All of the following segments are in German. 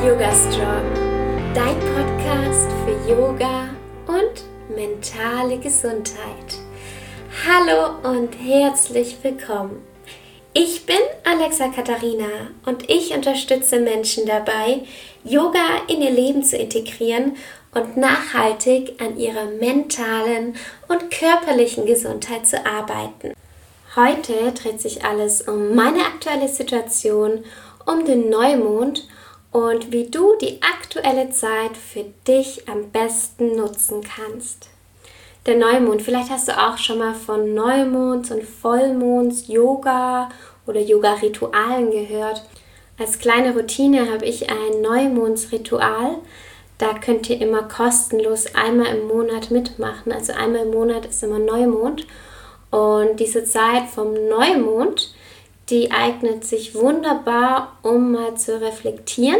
Yoga Strong, dein Podcast für Yoga und mentale Gesundheit. Hallo und herzlich willkommen. Ich bin Alexa Katharina und ich unterstütze Menschen dabei, Yoga in ihr Leben zu integrieren und nachhaltig an ihrer mentalen und körperlichen Gesundheit zu arbeiten. Heute dreht sich alles um meine aktuelle Situation, um den Neumond und wie du die aktuelle Zeit für dich am besten nutzen kannst. Der Neumond, vielleicht hast du auch schon mal von Neumonds und Vollmonds, Yoga oder Yoga-Ritualen gehört. Als kleine Routine habe ich ein Neumondsritual. Da könnt ihr immer kostenlos einmal im Monat mitmachen. Also einmal im Monat ist immer Neumond. Und diese Zeit vom Neumond, die eignet sich wunderbar, um mal zu reflektieren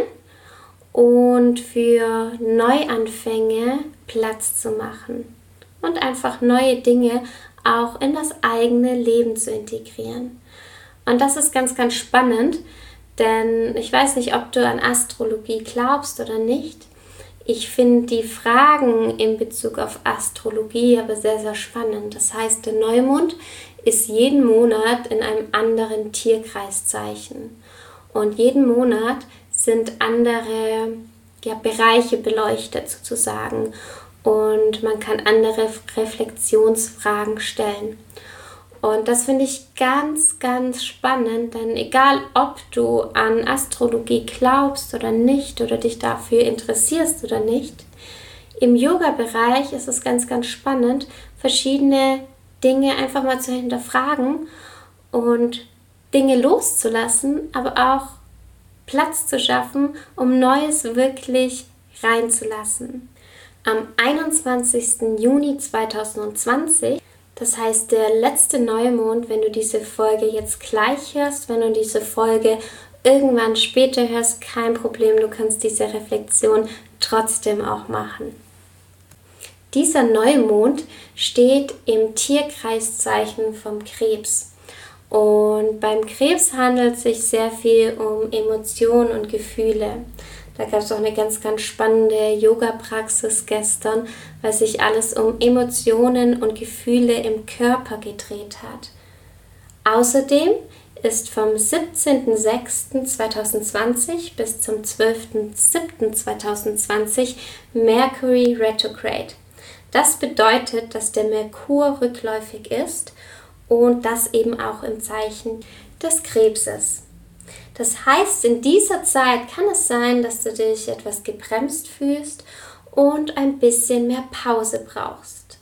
und für Neuanfänge Platz zu machen und einfach neue Dinge auch in das eigene Leben zu integrieren. Und das ist ganz, ganz spannend, denn ich weiß nicht, ob du an Astrologie glaubst oder nicht. Ich finde die Fragen in Bezug auf Astrologie aber sehr, sehr spannend. Das heißt, der Neumond ist jeden Monat in einem anderen Tierkreiszeichen. Und jeden Monat sind andere Bereiche beleuchtet sozusagen. Und man kann andere Reflexionsfragen stellen. Und das finde ich ganz, ganz spannend, denn egal ob du an Astrologie glaubst oder nicht oder dich dafür interessierst oder nicht, im Yoga-Bereich ist es ganz, ganz spannend, verschiedene Dinge einfach mal zu hinterfragen und Dinge loszulassen, aber auch Platz zu schaffen, um Neues wirklich reinzulassen. Am 21. Juni 2020, das heißt der letzte Neumond, wenn du diese Folge jetzt gleich hörst, wenn du diese Folge irgendwann später hörst, kein Problem, du kannst diese Reflexion trotzdem auch machen. Dieser Neumond steht im Tierkreiszeichen vom Krebs. Und beim Krebs handelt es sich sehr viel um Emotionen und Gefühle. Da gab es auch eine ganz, ganz spannende Yoga-Praxis gestern, weil sich alles um Emotionen und Gefühle im Körper gedreht hat. Außerdem ist vom 17.06.2020 bis zum 12.07.2020 Mercury retrograde. Das bedeutet, dass der Merkur rückläufig ist und das eben auch im Zeichen des Krebses. Das heißt, in dieser Zeit kann es sein, dass du dich etwas gebremst fühlst und ein bisschen mehr Pause brauchst.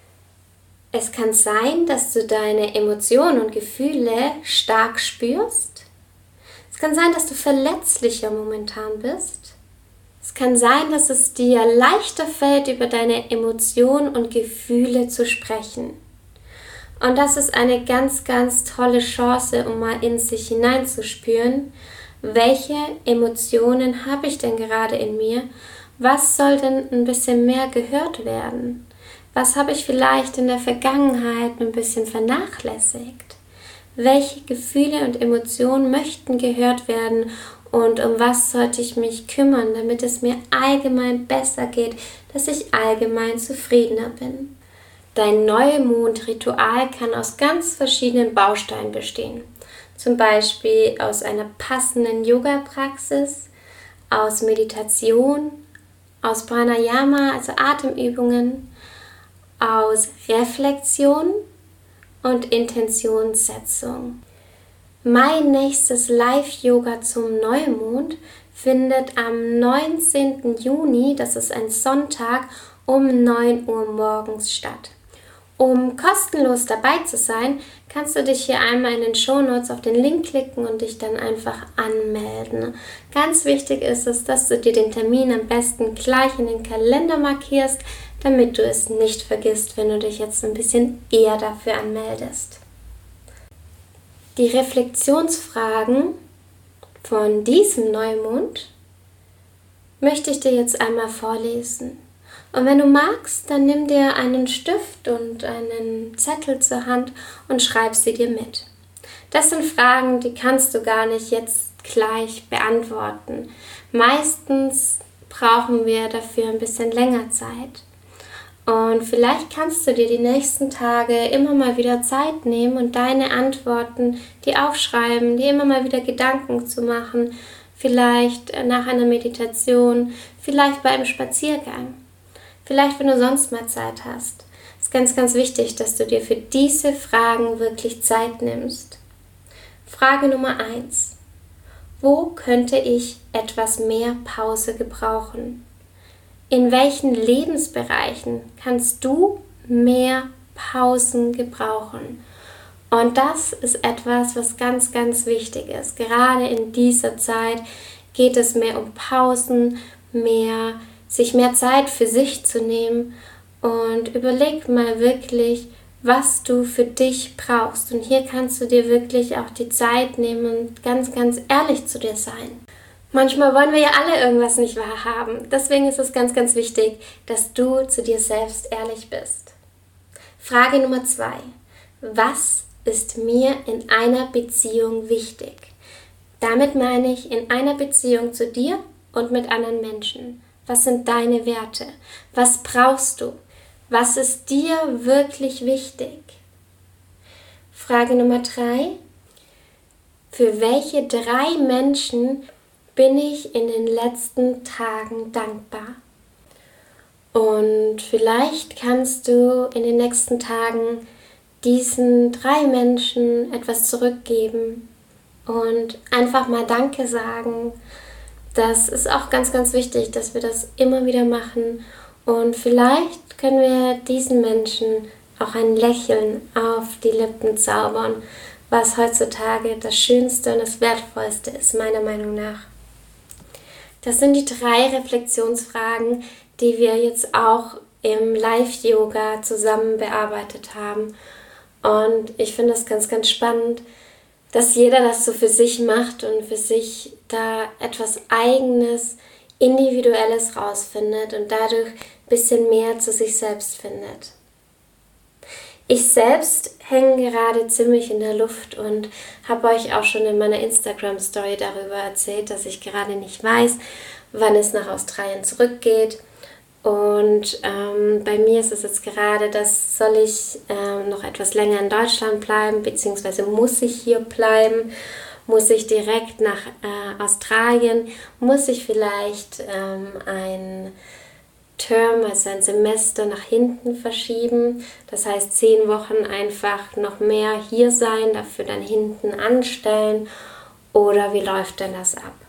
Es kann sein, dass du deine Emotionen und Gefühle stark spürst. Es kann sein, dass du verletzlicher momentan bist. Es kann sein, dass es dir leichter fällt, über deine Emotionen und Gefühle zu sprechen. Und das ist eine ganz, ganz tolle Chance, um mal in sich hineinzuspüren, welche Emotionen habe ich denn gerade in mir? Was soll denn ein bisschen mehr gehört werden? Was habe ich vielleicht in der Vergangenheit ein bisschen vernachlässigt? Welche Gefühle und Emotionen möchten gehört werden und um was sollte ich mich kümmern, damit es mir allgemein besser geht, dass ich allgemein zufriedener bin? Dein Neumondritual kann aus ganz verschiedenen Bausteinen bestehen. Zum Beispiel aus einer passenden Yoga-Praxis, aus Meditation, aus Pranayama, also Atemübungen, aus Reflexion und Intentionssetzung. Mein nächstes Live-Yoga zum Neumond findet am 19. Juni, das ist ein Sonntag, um 9 Uhr morgens statt. Um kostenlos dabei zu sein, kannst du dich hier einmal in den Shownotes auf den Link klicken und dich dann einfach anmelden. Ganz wichtig ist es, dass du dir den Termin am besten gleich in den Kalender markierst, damit du es nicht vergisst, wenn du dich jetzt ein bisschen eher dafür anmeldest. Die Reflexionsfragen von diesem Neumond möchte ich dir jetzt einmal vorlesen. Und wenn du magst, dann nimm dir einen Stift und einen Zettel zur Hand und schreib sie dir mit. Das sind Fragen, die kannst du gar nicht jetzt gleich beantworten. Meistens brauchen wir dafür ein bisschen länger Zeit. Und vielleicht kannst du dir die nächsten Tage immer mal wieder Zeit nehmen und deine Antworten dir aufschreiben, dir immer mal wieder Gedanken zu machen. Vielleicht nach einer Meditation, vielleicht bei einem Spaziergang. Vielleicht, wenn du sonst mal Zeit hast. Es ist ganz, ganz wichtig, dass du dir für diese Fragen wirklich Zeit nimmst. Frage Nummer 1. Wo könnte ich etwas mehr Pause gebrauchen? In welchen Lebensbereichen kannst du mehr Pausen gebrauchen? Und das ist etwas, was ganz, ganz wichtig ist. Gerade in dieser Zeit geht es mehr um Pausen, sich mehr Zeit für sich zu nehmen. Und überleg mal wirklich, was du für dich brauchst. Und hier kannst du dir wirklich auch die Zeit nehmen und ganz, ganz ehrlich zu dir sein. Manchmal wollen wir ja alle irgendwas nicht wahrhaben. Deswegen ist es ganz, ganz wichtig, dass du zu dir selbst ehrlich bist. Frage Nummer 2. Was ist mir in einer Beziehung wichtig? Damit meine ich in einer Beziehung zu dir und mit anderen Menschen. Was sind deine Werte? Was brauchst du? Was ist dir wirklich wichtig? Frage Nummer 3. Für welche 3 Menschen bin ich in den letzten Tagen dankbar? Und vielleicht kannst du in den nächsten Tagen diesen 3 Menschen etwas zurückgeben und einfach mal Danke sagen. Das ist auch ganz, ganz wichtig, dass wir das immer wieder machen. Und vielleicht können wir diesen Menschen auch ein Lächeln auf die Lippen zaubern, was heutzutage das Schönste und das Wertvollste ist, meiner Meinung nach. Das sind die 3 Reflexionsfragen, die wir jetzt auch im Live-Yoga zusammen bearbeitet haben. Und ich finde das ganz, ganz spannend, dass jeder das so für sich macht und für sich da etwas Eigenes, Individuelles rausfindet und dadurch ein bisschen mehr zu sich selbst findet. Ich selbst hänge gerade ziemlich in der Luft und habe euch auch schon in meiner Instagram-Story darüber erzählt, dass ich gerade nicht weiß, wann es nach Australien zurückgeht. Und bei mir ist es jetzt gerade, soll ich noch etwas länger in Deutschland bleiben, beziehungsweise muss ich hier bleiben, muss ich direkt nach Australien, muss ich vielleicht ein Term, also ein Semester nach hinten verschieben, das heißt 10 Wochen einfach noch mehr hier sein, dafür dann hinten anstellen, oder wie läuft denn das ab?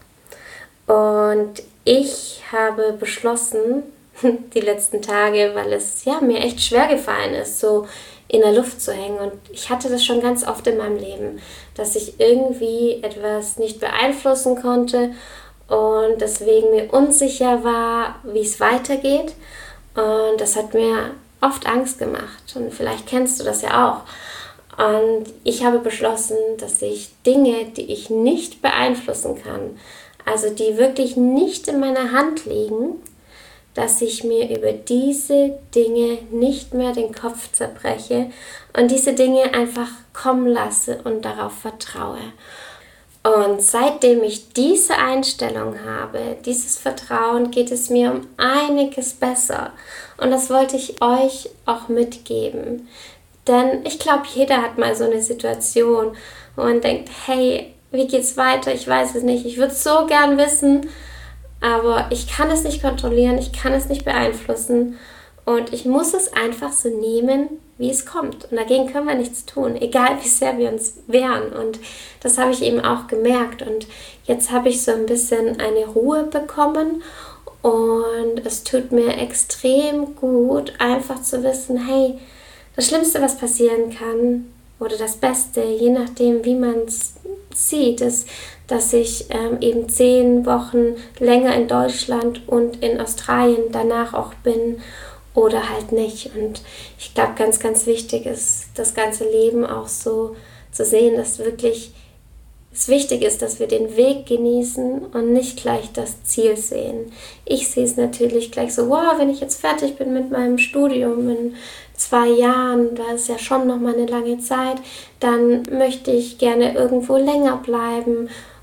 Und ich habe beschlossen, die letzten Tage, weil es mir echt schwer gefallen ist, so in der Luft zu hängen. Und ich hatte das schon ganz oft in meinem Leben, dass ich irgendwie etwas nicht beeinflussen konnte und deswegen mir unsicher war, wie es weitergeht. Und das hat mir oft Angst gemacht. Und vielleicht kennst du das ja auch. Und ich habe beschlossen, dass ich Dinge, die ich nicht beeinflussen kann, also die wirklich nicht in meiner Hand liegen, dass ich mir über diese Dinge nicht mehr den Kopf zerbreche und diese Dinge einfach kommen lasse und darauf vertraue. Und seitdem ich diese Einstellung habe, dieses Vertrauen, geht es mir um einiges besser. Und das wollte ich euch auch mitgeben. Denn ich glaube, jeder hat mal so eine Situation, wo man denkt, hey, wie geht's weiter? Ich weiß es nicht. Ich würde es so gern wissen, aber ich kann es nicht kontrollieren, ich kann es nicht beeinflussen und ich muss es einfach so nehmen, wie es kommt. Und dagegen können wir nichts tun, egal wie sehr wir uns wehren. Und das habe ich eben auch gemerkt. Und jetzt habe ich so ein bisschen eine Ruhe bekommen und es tut mir extrem gut, einfach zu wissen, hey, das Schlimmste, was passieren kann, oder das Beste, je nachdem, wie man es sieht, ist, dass ich eben 10 Wochen länger in Deutschland und in Australien danach auch bin oder halt nicht. Und ich glaube, ganz, ganz wichtig ist, das ganze Leben auch so zu sehen, dass wirklich es wichtig ist, dass wir den Weg genießen und nicht gleich das Ziel sehen. Ich sehe es natürlich gleich so, wow, wenn ich jetzt fertig bin mit meinem Studium in 2 Jahren, da ist ja schon noch mal eine lange Zeit, dann möchte ich gerne irgendwo länger bleiben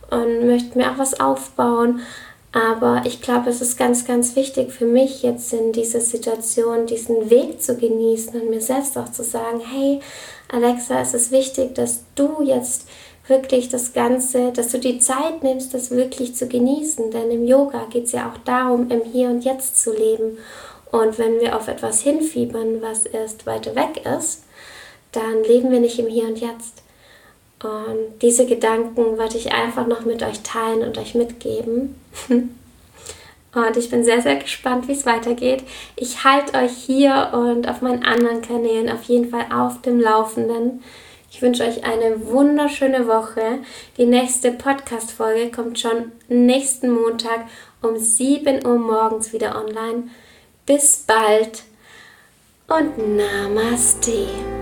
und möchte mir auch was aufbauen. Aber ich glaube, es ist ganz, ganz wichtig für mich jetzt in dieser Situation, diesen Weg zu genießen und mir selbst auch zu sagen, hey Alexa, es ist wichtig, dass du jetzt wirklich das Ganze, dass du die Zeit nimmst, das wirklich zu genießen. Denn im Yoga geht es ja auch darum, im Hier und Jetzt zu leben. Und wenn wir auf etwas hinfiebern, was erst weiter weg ist, dann leben wir nicht im Hier und Jetzt. Und diese Gedanken wollte ich einfach noch mit euch teilen und euch mitgeben. Und ich bin sehr, sehr gespannt, wie es weitergeht. Ich halte euch hier und auf meinen anderen Kanälen auf jeden Fall auf dem Laufenden. Ich wünsche euch eine wunderschöne Woche. Die nächste Podcast-Folge kommt schon nächsten Montag um 7 Uhr morgens wieder online. Bis bald und Namaste.